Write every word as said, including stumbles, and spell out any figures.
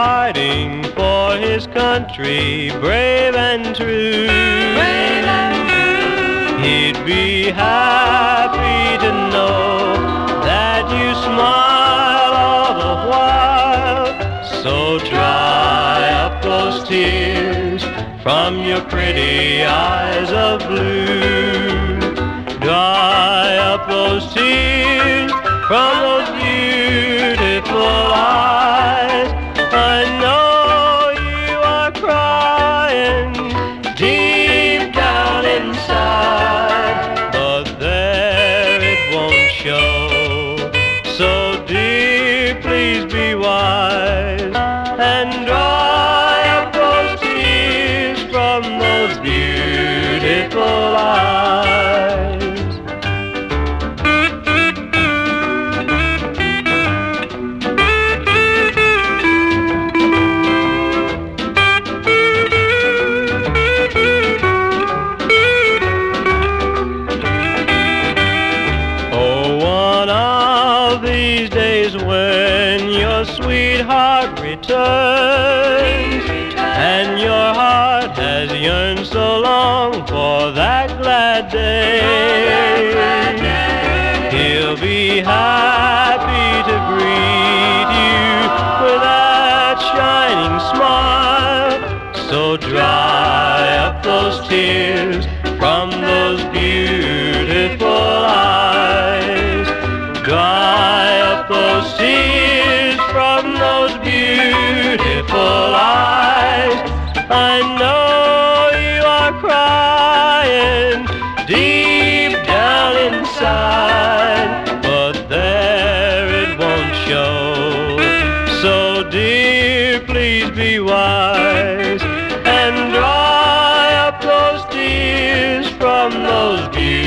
fighting for his country, brave and true. Brave and true. He'd be happy to know that you smile all the while. So dry up those tears from your pretty eyes of blue. Dry up those tears from those beautiful eyes. I know you are crying deep down inside, but there it won't show. So dear, please be wise and dry up those tears from those beautiful eyes. These days when your sweetheart returns and your heart has yearned so long for that glad day, he'll be happy to greet you with that shining smile. So dry up those tears from those beautiful eyes. Dry up those tears from those beautiful eyes. I know you are crying deep down inside, but there it won't show. So dear, please be wise and dry up those tears from those beautiful eyes.